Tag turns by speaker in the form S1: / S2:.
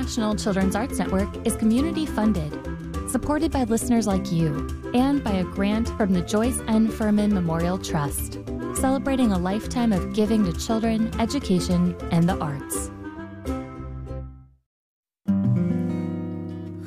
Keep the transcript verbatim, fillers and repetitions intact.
S1: International Children's Arts Network is community funded, supported by listeners like you, and by a grant from the Joyce N. Furman Memorial Trust, celebrating a lifetime of giving to children, education, and the arts.